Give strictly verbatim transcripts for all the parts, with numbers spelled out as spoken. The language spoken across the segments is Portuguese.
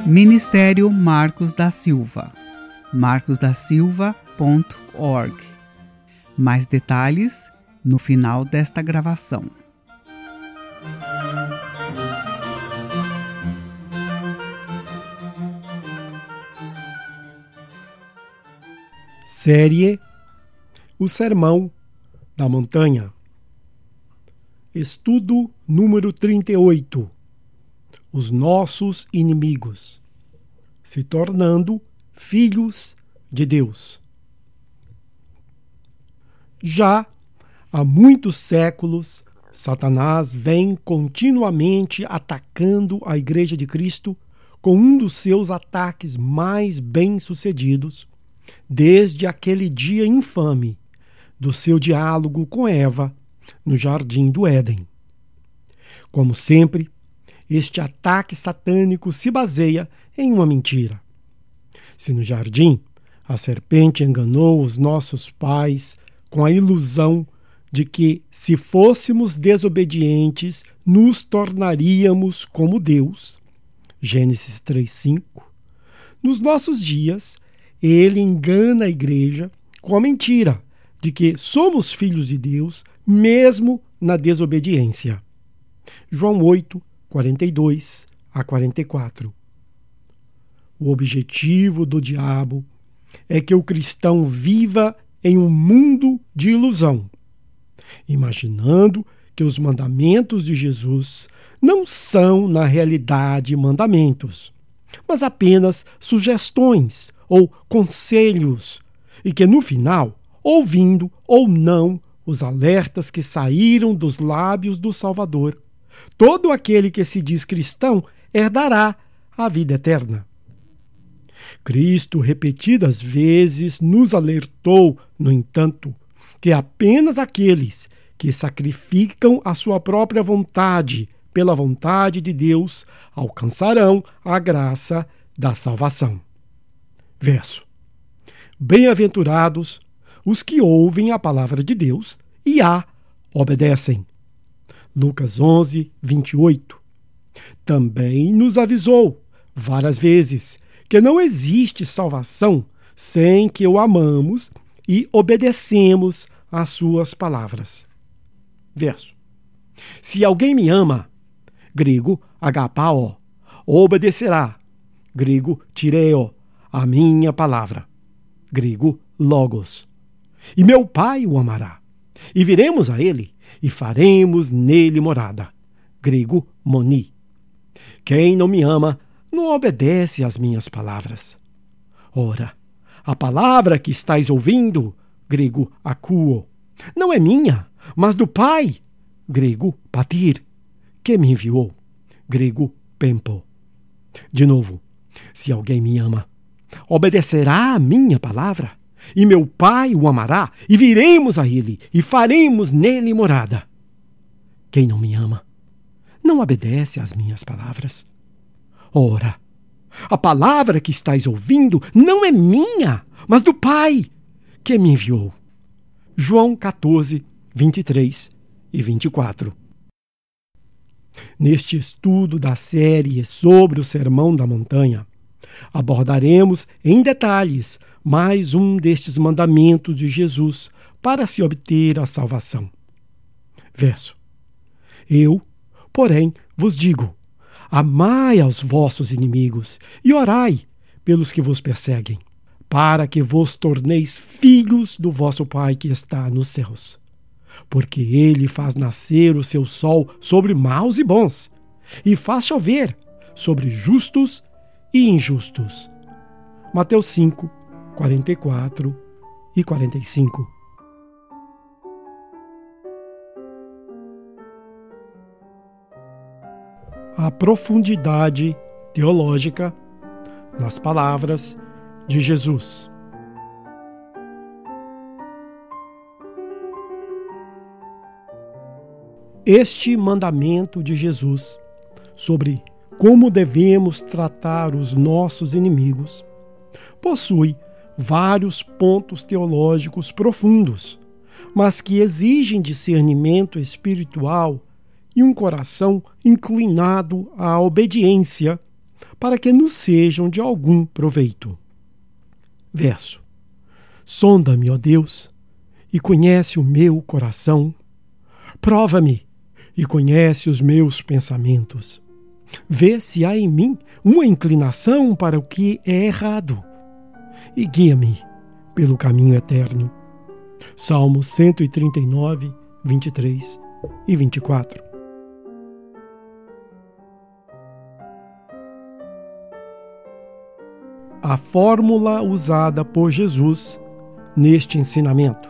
Ministério Marcos da Silva, marcos da silva ponto org. Mais detalhes no final desta gravação. Série O Sermão da Montanha. Estudo número trinta e oito. Os nossos inimigos, se tornando filhos de Deus. Já há muitos séculos, Satanás vem continuamente atacando a Igreja de Cristo com um dos seus ataques mais bem-sucedidos, desde aquele dia infame do seu diálogo com Eva no Jardim do Éden. Como sempre, este ataque satânico se baseia em uma mentira. Se no jardim a serpente enganou os nossos pais com a ilusão de que, se fôssemos desobedientes, nos tornaríamos como Deus, Gênesis três, cinco, nos nossos dias, ele engana a igreja com a mentira de que somos filhos de Deus, mesmo na desobediência. João oito, quarenta e dois a quarenta e quatro. O objetivo do diabo é que o cristão viva em um mundo de ilusão, imaginando que os mandamentos de Jesus não são, na realidade, mandamentos, mas apenas sugestões ou conselhos, e que, no final, ouvindo ou não os alertas que saíram dos lábios do Salvador, todo aquele que se diz cristão herdará a vida eterna. Cristo repetidas vezes nos alertou, no entanto, que apenas aqueles que sacrificam a sua própria vontade pela vontade de Deus alcançarão a graça da salvação. Verso: Bem-aventurados os que ouvem a palavra de Deus e a obedecem. Lucas onze, vinte e oito. Também nos avisou várias vezes que não existe salvação sem que o amamos e obedecemos às suas palavras. Verso: Se alguém me ama, grego agapao, obedecerá, grego tireo, a minha palavra, grego logos. E meu Pai o amará, e viremos a ele, e faremos nele morada, grego moni. Quem não me ama, não obedece às minhas palavras. Ora, a palavra que estáis ouvindo, grego akuo, não é minha, mas do Pai, grego patir, que me enviou, grego pempo. De novo, se alguém me ama, obedecerá à minha palavra, e meu Pai o amará, e viremos a ele, e faremos nele morada. Quem não me ama, não obedece às minhas palavras. Ora, a palavra que estáis ouvindo não é minha, mas do Pai, que me enviou. João catorze, vinte e três e vinte e quatro. Neste estudo da série sobre o Sermão da Montanha, abordaremos em detalhes mais um destes mandamentos de Jesus para se obter a salvação. Verso: Eu, porém, vos digo, amai aos vossos inimigos e orai pelos que vos perseguem, para que vos torneis filhos do vosso Pai que está nos céus. Porque ele faz nascer o seu sol sobre maus e bons, e faz chover sobre justos e injustos. Mateus cinco, quarenta e quatro e quarenta e cinco. A profundidade teológica nas palavras de Jesus. Este mandamento de Jesus sobre como devemos tratar os nossos inimigos possui vários pontos teológicos profundos, mas que exigem discernimento espiritual e um coração inclinado à obediência para que nos sejam de algum proveito. Verso. Sonda-me, ó Deus, e conhece o meu coração. Prova-me e conhece os meus pensamentos. Vê se há em mim uma inclinação para o que é errado e guia-me pelo caminho eterno. Salmo cento e trinta e nove, vinte e três e vinte e quatro. A fórmula usada por Jesus neste ensinamento.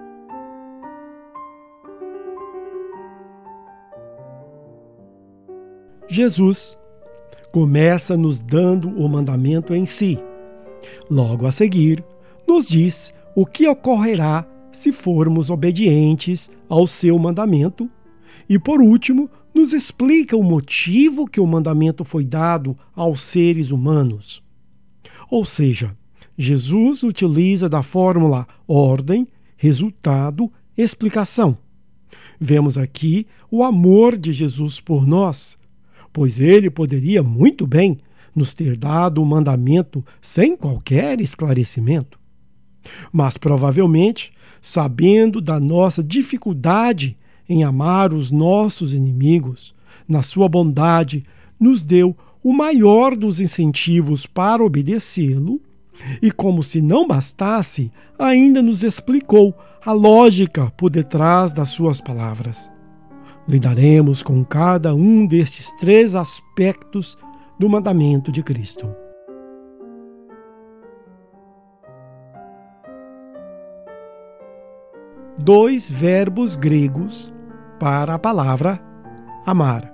Jesus começa nos dando o mandamento em si. Logo a seguir, nos diz o que ocorrerá se formos obedientes ao seu mandamento. E, por último, nos explica o motivo que o mandamento foi dado aos seres humanos. Ou seja, Jesus utiliza da fórmula ordem, resultado, explicação. Vemos aqui o amor de Jesus por nós, pois ele poderia muito bem nos ter dado o mandamento sem qualquer esclarecimento. Mas provavelmente, sabendo da nossa dificuldade em amar os nossos inimigos, na sua bondade, nos deu o maior dos incentivos para obedecê-lo, e como se não bastasse, ainda nos explicou a lógica por detrás das suas palavras. Lidaremos com cada um destes três aspectos do mandamento de Cristo. Dois verbos gregos para a palavra amar.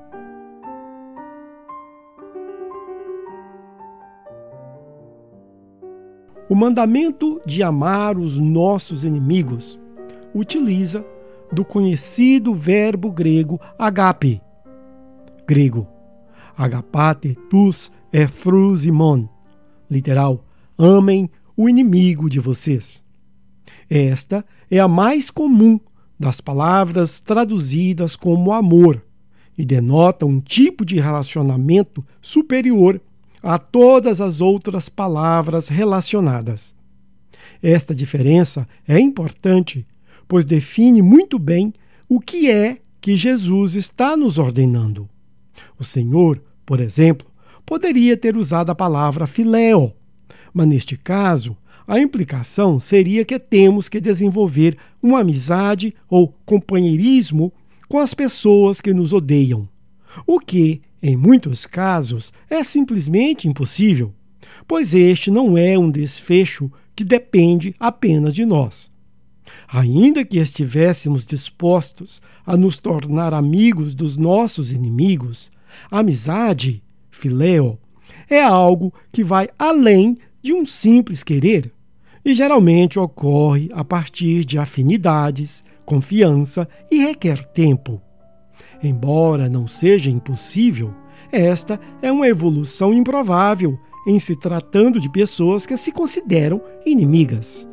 O mandamento de amar os nossos inimigos utiliza do conhecido verbo grego agape. Grego, agapate tus efrusimon, literal, amem o inimigo de vocês. Esta é a mais comum das palavras traduzidas como amor e denota um tipo de relacionamento superior a todas as outras palavras relacionadas. Esta diferença é importante, pois define muito bem o que é que Jesus está nos ordenando. O Senhor, por exemplo, poderia ter usado a palavra filéo, mas neste caso, a implicação seria que temos que desenvolver uma amizade ou companheirismo com as pessoas que nos odeiam, o que, em muitos casos, é simplesmente impossível, pois este não é um desfecho que depende apenas de nós. Ainda que estivéssemos dispostos a nos tornar amigos dos nossos inimigos, a amizade, filéo, é algo que vai além de um simples querer e geralmente ocorre a partir de afinidades, confiança e requer tempo. Embora não seja impossível, esta é uma evolução improvável em se tratando de pessoas que se consideram inimigas.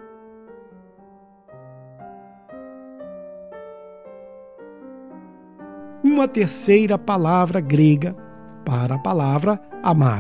Uma terceira palavra grega para a palavra amar.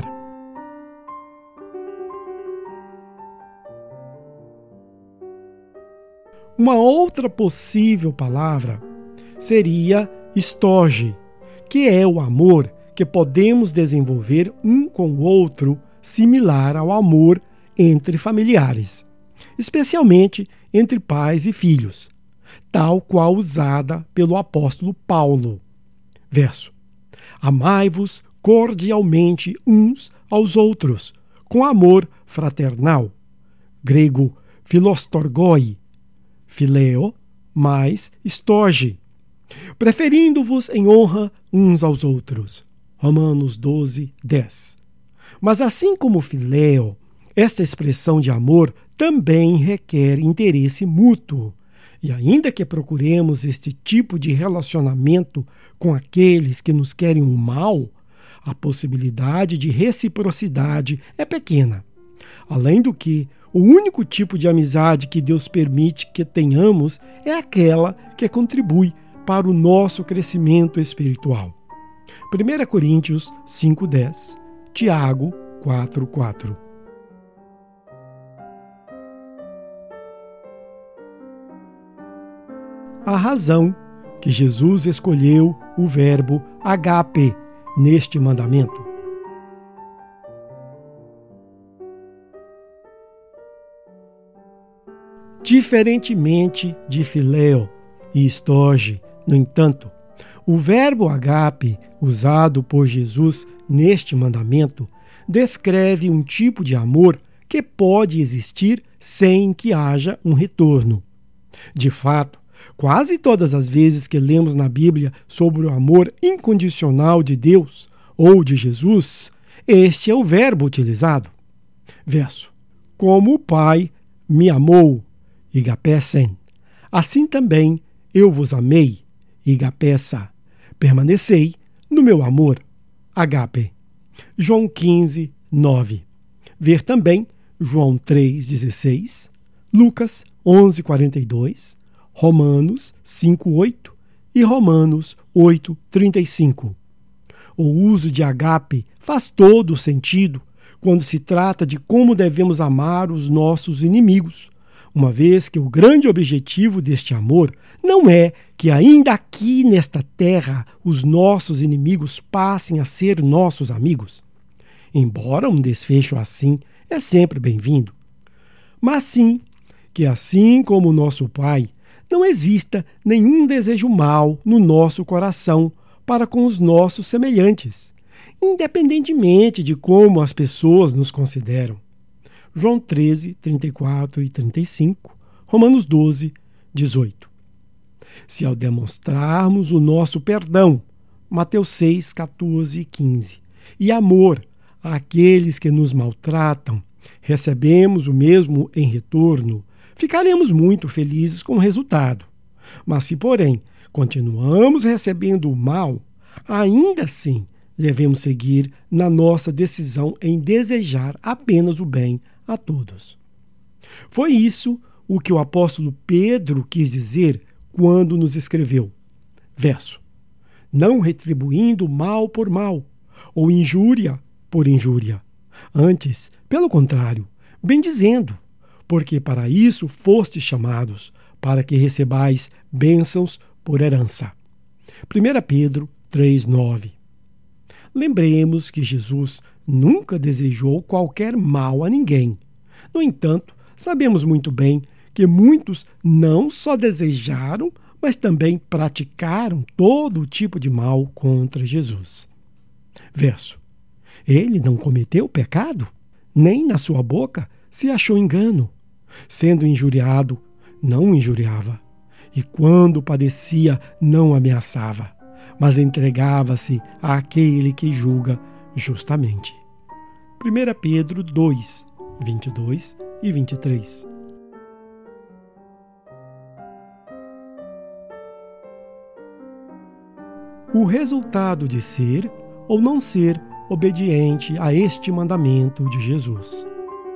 Uma outra possível palavra seria storge, que é o amor que podemos desenvolver um com o outro, similar ao amor entre familiares, especialmente entre pais e filhos, tal qual usada pelo apóstolo Paulo. Verso: amai-vos cordialmente uns aos outros, com amor fraternal. Grego, filostorgoi, filéo mais storge, preferindo-vos em honra uns aos outros. Romanos doze, dez. Mas assim como filéo, esta expressão de amor também requer interesse mútuo. E ainda que procuremos este tipo de relacionamento com aqueles que nos querem o mal, a possibilidade de reciprocidade é pequena. Além do que, o único tipo de amizade que Deus permite que tenhamos é aquela que contribui para o nosso crescimento espiritual. primeira Coríntios cinco, dez Tiago quatro, quatro. A razão que Jesus escolheu o verbo agape neste mandamento. Diferentemente de filéu e estoge, no entanto, o verbo agape usado por Jesus neste mandamento descreve um tipo de amor que pode existir sem que haja um retorno. De fato, quase todas as vezes que lemos na Bíblia sobre o amor incondicional de Deus ou de Jesus, este é o verbo utilizado. Verso: como o Pai me amou, igapesen, assim também eu vos amei, igapesa, permanecei no meu amor, agape. João quinze, nove. Ver também João três, dezesseis, Lucas onze, quarenta e dois, Romanos cinco, oito e Romanos oito, trinta e cinco. O uso de agape faz todo o sentido quando se trata de como devemos amar os nossos inimigos, uma vez que o grande objetivo deste amor não é que ainda aqui nesta terra os nossos inimigos passem a ser nossos amigos, embora um desfecho assim é sempre bem-vindo, mas sim que assim como o nosso Pai, não exista nenhum desejo mau no nosso coração para com os nossos semelhantes, independentemente de como as pessoas nos consideram. João treze, trinta e quatro e trinta e cinco, Romanos doze, dezoito. Se ao demonstrarmos o nosso perdão, Mateus seis, quatorze e quinze, e amor àqueles que nos maltratam, recebemos o mesmo em retorno, ficaremos muito felizes com o resultado. Mas se, porém, continuamos recebendo o mal, ainda assim devemos seguir na nossa decisão em desejar apenas o bem a todos. Foi isso o que o apóstolo Pedro quis dizer quando nos escreveu. Verso: não retribuindo mal por mal, ou injúria por injúria. Antes, pelo contrário, bendizendo, porque para isso fostes chamados, para que recebais bênçãos por herança. primeira Pedro três, nove. Lembremos que Jesus nunca desejou qualquer mal a ninguém. No entanto, sabemos muito bem que muitos não só desejaram, mas também praticaram todo o tipo de mal contra Jesus. Verso: ele não cometeu pecado, nem na sua boca se achou engano. Sendo injuriado, não injuriava, e quando padecia, não ameaçava, mas entregava-se àquele que julga justamente. primeira Pedro dois, vinte e dois e vinte e três. O resultado de ser ou não ser obediente a este mandamento de Jesus.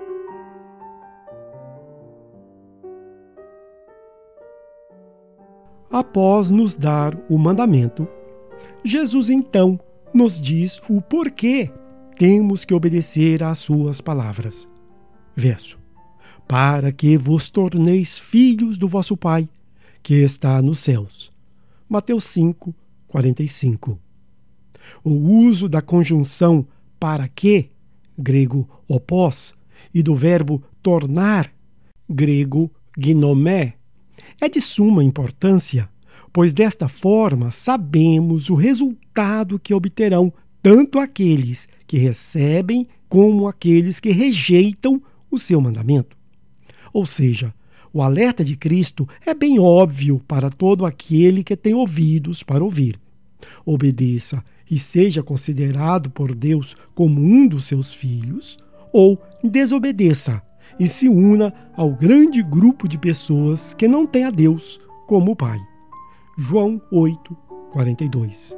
Após nos dar o mandamento, Jesus então nos diz o porquê temos que obedecer às suas palavras. Verso: para que vos torneis filhos do vosso Pai, que está nos céus. Mateus cinco, quarenta e cinco. O uso da conjunção para que, grego opós, e do verbo tornar, grego ginomé, é de suma importância, pois desta forma sabemos o resultado que obterão tanto aqueles que recebem como aqueles que rejeitam o seu mandamento. Ou seja, o alerta de Cristo é bem óbvio para todo aquele que tem ouvidos para ouvir. Obedeça e seja considerado por Deus como um dos seus filhos, ou desobedeça e se una ao grande grupo de pessoas que não tem a Deus como Pai. João oito, quarenta e dois.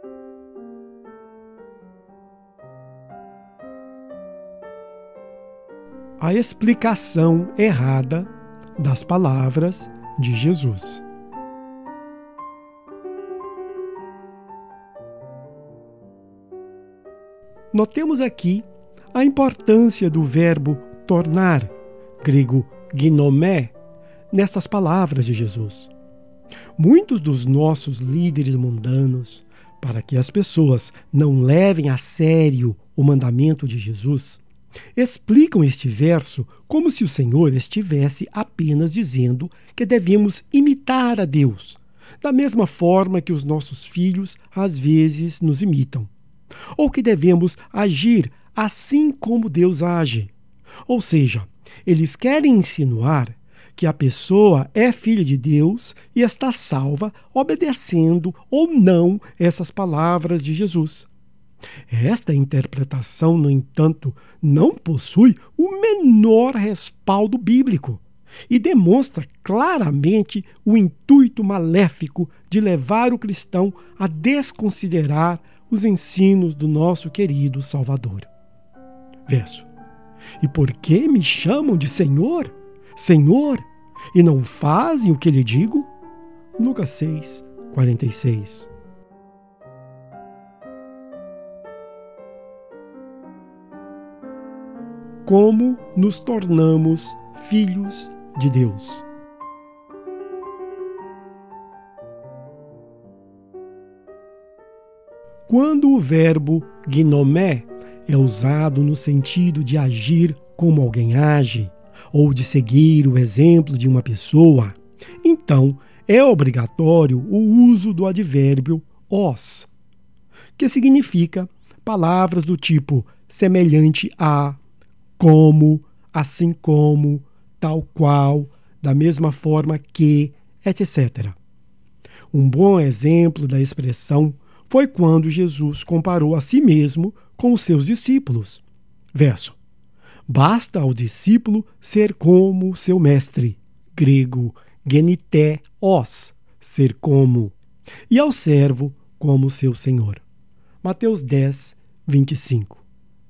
A explicação errada das palavras de Jesus. Notemos aqui a importância do verbo tornar, grego ginomé, nestas palavras de Jesus. Muitos dos nossos líderes mundanos, para que as pessoas não levem a sério o mandamento de Jesus, explicam este verso como se o Senhor estivesse apenas dizendo que devemos imitar a Deus, da mesma forma que os nossos filhos às vezes nos imitam, ou que devemos agir assim como Deus age. Ou seja, eles querem insinuar que a pessoa é filha de Deus e está salva obedecendo ou não essas palavras de Jesus. Esta interpretação, no entanto, não possui o menor respaldo bíblico e demonstra claramente o intuito maléfico de levar o cristão a desconsiderar os ensinos do nosso querido Salvador. Verso: E por que me chamam de Senhor, Senhor, e não fazem o que lhe digo? Lucas seis, quarenta e seis. Como nos tornamos filhos de Deus? Quando o verbo ginomé é usado no sentido de agir como alguém age, ou de seguir o exemplo de uma pessoa, então é obrigatório o uso do advérbio os, que significa palavras do tipo semelhante a, como, assim como, tal qual, da mesma forma que, etcétera. Um bom exemplo da expressão foi quando Jesus comparou a si mesmo com os seus discípulos. Verso: Basta ao discípulo ser como seu mestre, grego genité os, ser como, e ao servo como seu senhor. Mateus dez, vinte e cinco.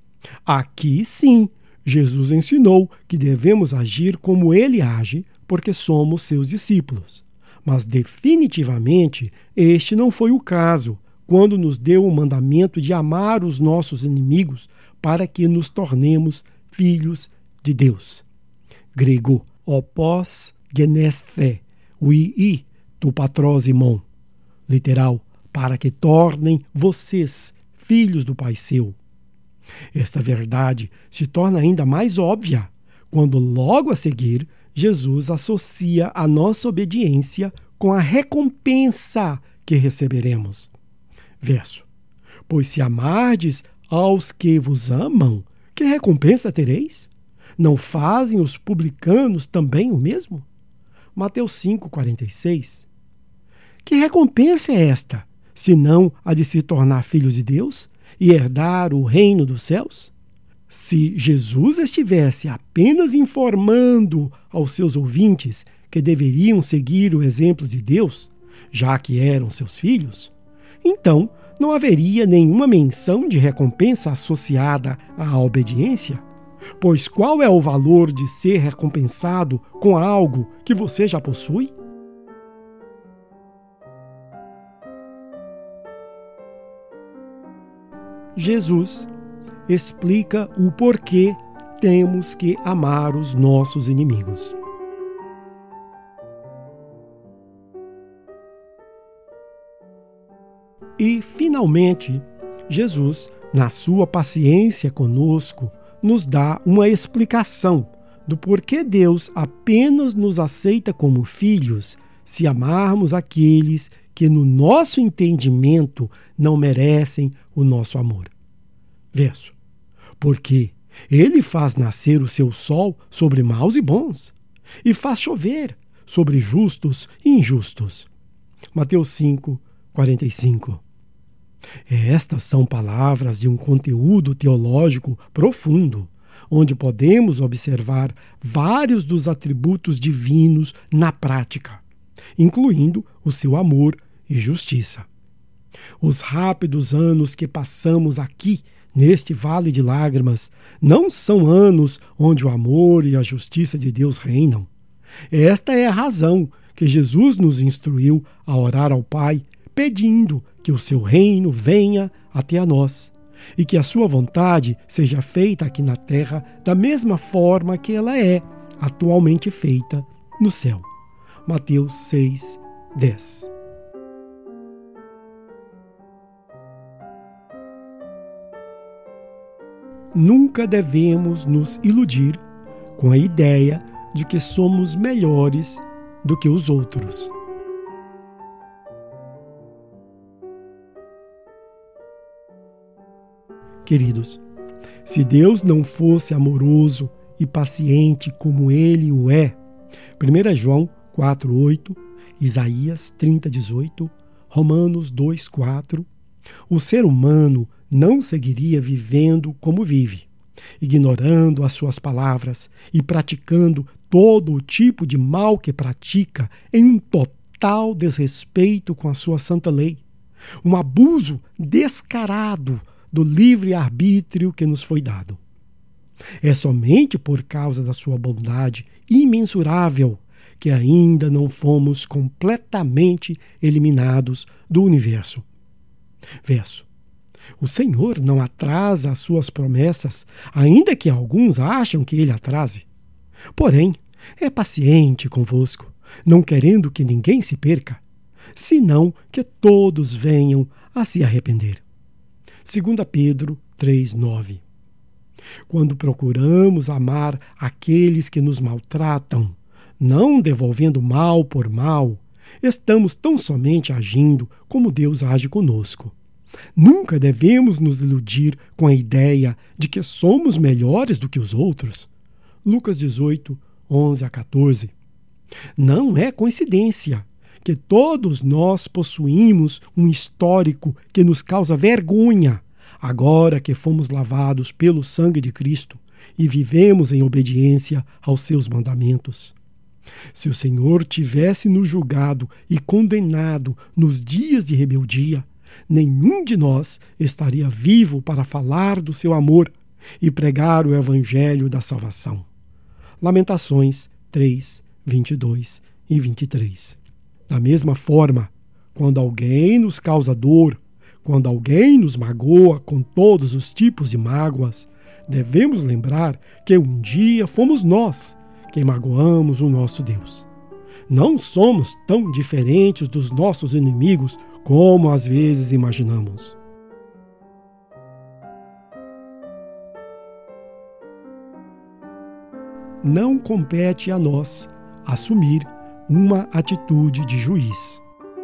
Aqui sim, Jesus ensinou que devemos agir como ele age, porque somos seus discípulos. Mas definitivamente este não foi o caso, quando nos deu o mandamento de amar os nossos inimigos para que nos tornemos filhos de Deus. Grego, opos genesthe, ui tu patrosimon. Literal, para que tornem vocês filhos do Pai seu. Esta verdade se torna ainda mais óbvia quando logo a seguir Jesus associa a nossa obediência com a recompensa que receberemos. Verso: Pois se amardes aos que vos amam, que recompensa tereis? Não fazem os publicanos também o mesmo? Mateus cinco, quarenta e seis. Que recompensa é esta, senão a de se tornar filhos de Deus e herdar o reino dos céus? Se Jesus estivesse apenas informando aos seus ouvintes que deveriam seguir o exemplo de Deus, já que eram seus filhos, então não haveria nenhuma menção de recompensa associada à obediência, pois qual é o valor de ser recompensado com algo que você já possui? Jesus explica o porquê temos que amar os nossos inimigos. E, finalmente, Jesus, na sua paciência conosco, nos dá uma explicação do porquê Deus apenas nos aceita como filhos se amarmos aqueles que, no nosso entendimento, não merecem o nosso amor. Verso: Porque ele faz nascer o seu sol sobre maus e bons, e faz chover sobre justos e injustos. Mateus cinco, quarenta e cinco. Estas são palavras de um conteúdo teológico profundo, onde podemos observar vários dos atributos divinos na prática, incluindo o seu amor e justiça. Os rápidos anos que passamos aqui, neste vale de lágrimas, não são anos onde o amor e a justiça de Deus reinam. Esta é a razão que Jesus nos instruiu a orar ao Pai, pedindo que o seu reino venha até a nós e que a sua vontade seja feita aqui na terra da mesma forma que ela é atualmente feita no céu. Mateus seis, dez. Nunca devemos nos iludir com a ideia de que somos melhores do que os outros. Queridos, se Deus não fosse amoroso e paciente como Ele o é, primeira João quatro, oito, Isaías trinta, dezoito, Romanos dois, quatro, o ser humano não seguiria vivendo como vive, ignorando as suas palavras e praticando todo o tipo de mal que pratica em um total desrespeito com a sua santa lei, um abuso descarado do livre-arbítrio que nos foi dado. É somente por causa da sua bondade imensurável que ainda não fomos completamente eliminados do universo. Verso. O Senhor não atrasa as suas promessas, ainda que alguns acham que ele atrase. Porém, é paciente convosco, não querendo que ninguém se perca, senão que todos venham a se arrepender. Segunda Pedro três, nove. Quando procuramos amar aqueles que nos maltratam, não devolvendo mal por mal, estamos tão somente agindo como Deus age conosco. Nunca devemos nos iludir com a ideia de que somos melhores do que os outros. Lucas dezoito, onze a quatorze. Não é coincidência que todos nós possuímos um histórico que nos causa vergonha, agora que fomos lavados pelo sangue de Cristo e vivemos em obediência aos seus mandamentos. Se o Senhor tivesse nos julgado e condenado nos dias de rebeldia, nenhum de nós estaria vivo para falar do seu amor e pregar o evangelho da salvação. Lamentações três, vinte e dois e vinte e três. Da mesma forma, quando alguém nos causa dor, quando alguém nos magoa com todos os tipos de mágoas, devemos lembrar que um dia fomos nós quem magoamos o nosso Deus. Não somos tão diferentes dos nossos inimigos como às vezes imaginamos. Não compete a nós assumir uma atitude de juiz.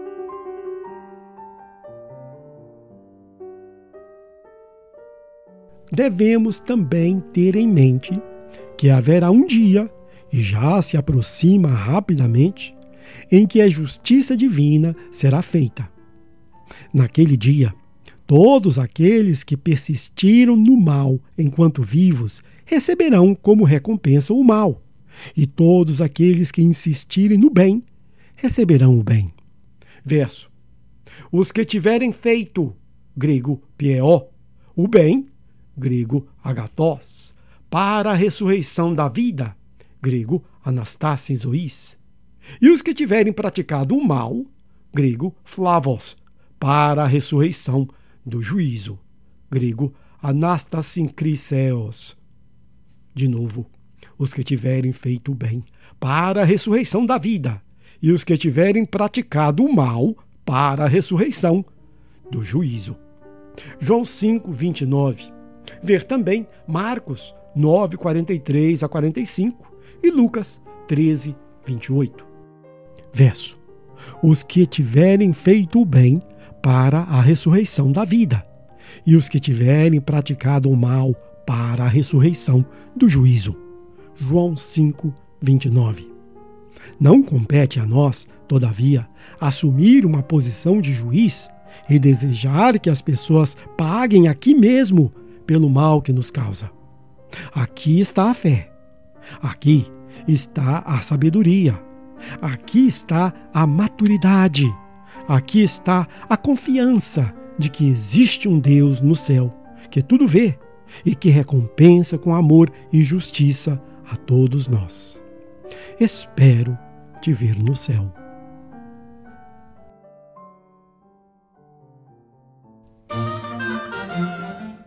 Devemos também ter em mente que haverá um dia, e já se aproxima rapidamente, em que a justiça divina será feita. Naquele dia, todos aqueles que persistiram no mal enquanto vivos receberão como recompensa o mal, e todos aqueles que insistirem no bem receberão o bem. Verso. Os que tiverem feito, grego pieo, o bem, grego agathos, para a ressurreição da vida, grego anastasis ois, e os que tiverem praticado o mal, grego flavos, para a ressurreição do juízo, grego anastasincriseos. De novo, os que tiverem feito o bem, para a ressurreição da vida, e os que tiverem praticado o mal, para a ressurreição do juízo. João cinco, vinte e nove. Ver também Marcos nove, quarenta e três a quarenta e cinco e Lucas treze, vinte e oito. Verso. Os que tiverem feito o bem para a ressurreição da vida, e os que tiverem praticado o mal para a ressurreição do juízo. João cinco, vinte e nove. Não compete a nós, todavia, assumir uma posição de juiz e desejar que as pessoas paguem aqui mesmo pelo mal que nos causa. Aqui está a fé. Aqui está a sabedoria. Aqui está a maturidade. Aqui está a confiança de que existe um Deus no céu que tudo vê e que recompensa com amor e justiça a todos nós. Espero te ver no céu.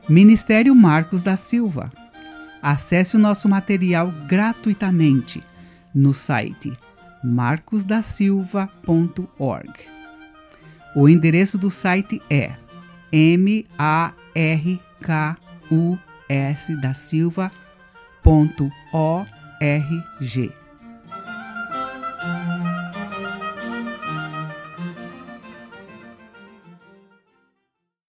Ministério Marcos da Silva. Acesse o nosso material gratuitamente no site marcos da silva ponto org. O endereço do site é m a r k u s da silva ponto org.